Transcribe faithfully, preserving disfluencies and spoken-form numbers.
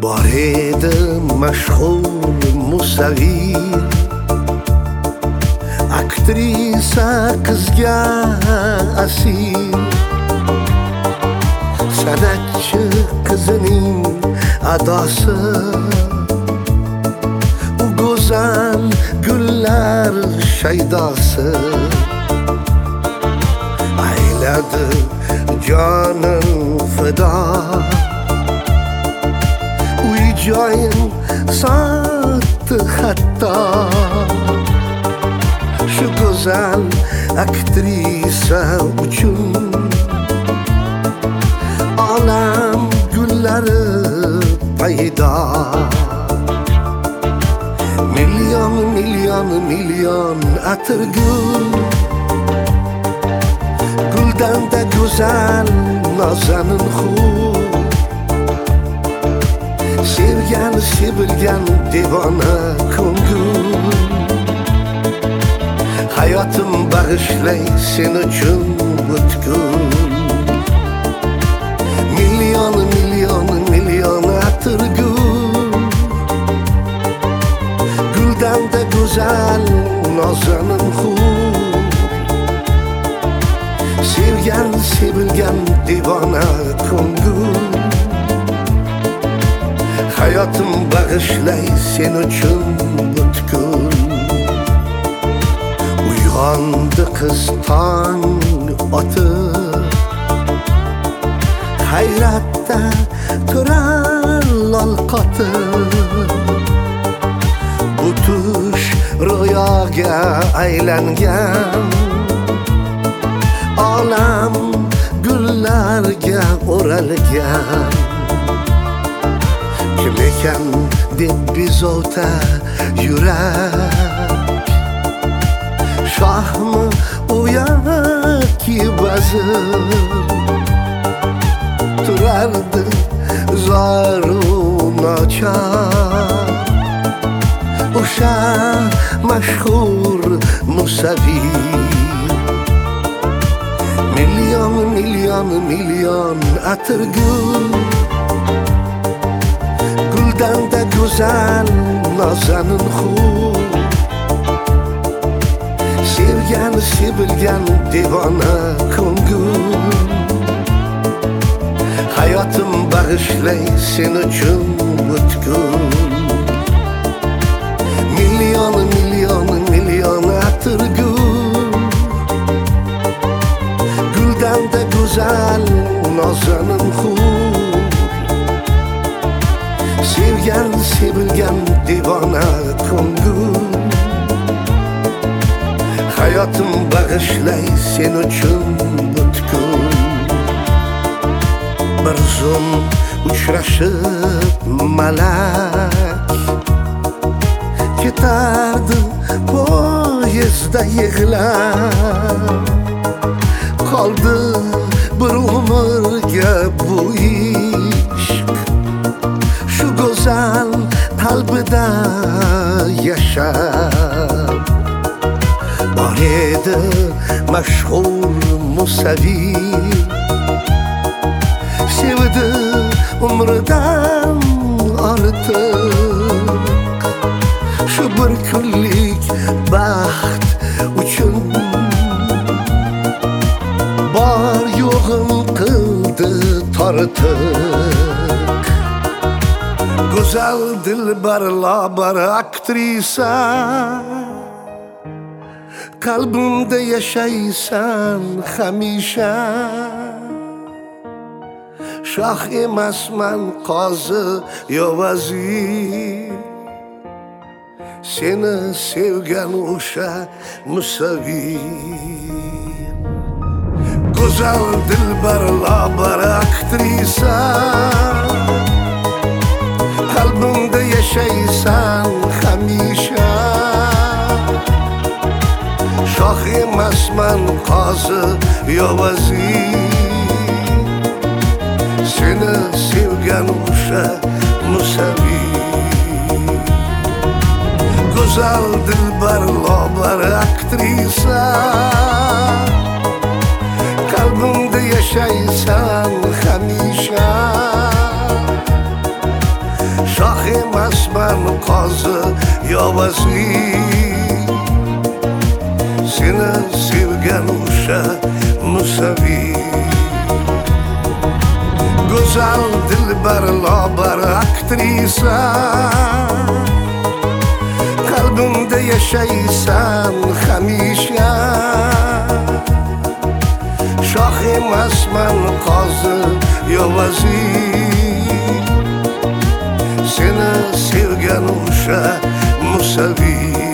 bor edi mashhur musavvir, aktrisa qizga asir, san'atchi qizining adosi, u go'zal gullar shaydosi. Ayladi jonin fido, uy joyin sotdi hatto. Shu go'zal aktrisa uchun olam gullari paydo. Million million million atirgul, guldan da go'zal nozanin xub, sevgan sevilgan devona ko'ngil. Hayotim bag'ishlay sen uchun butkul. Million million million atirgul, guldan da go'zal nozanin xub, sevgan sevilgan devona ko'ngil. Hayotim bag'ishlay sen uchun butkul. Uyg'ondi qiz tong otib, hayratda turar lol qotib. Bu tush ro'yoga aylangan, olam gullarga o'ralgan. Kim ekan deb bezovta yurak, shohmi u yoki vazir. Turardi zoru nochor o'sha mashhur musavvir. Million million million atirgul, guldan da go'zal nozanin xub, sevgan sevilgan devona ko'ngil. Hayotim bag'ishlay sen uchun butkul. Million million million atirgul, guldan da go'zal nozanin xub, sevgan sevilgan devona ko'ngil. Hayotim bag'ishlay sen uchun butkul. Bir zum uchrashib malak, ketardi poyezdda yig'lab. Qoldi bir umrga bu ishq, shu go'zal qalbida yashab. Bor edi mashhur musavvir, sevdi umridan ortiq. Shu bir kunlik baxt uchun bor yo'g'in qildi tortiq. Go'zal dilbar lobar aktrisa, qalbimda yashaysan hamisha. Shoh emasman, qozi yo vazir, seni sevgan o'sha musavvir. Go'zal dilbar lobar aktrisa, qalbimda yashaysan hamisha. Shoh emasman, qozi yo vazir, seni sevgan o'sha musavvir. Go'zal dilbar lobar aktrisa, qalbimda yashaysan hamisha. emasman qozi yo vazir, seni sevgan o'sha musavvir. Go'zal dilbar lobar aktrisa, qalbimda yashaysan hamisha. Shoh emasman qozi yo vazir, seni sevgan o'sha musavvir.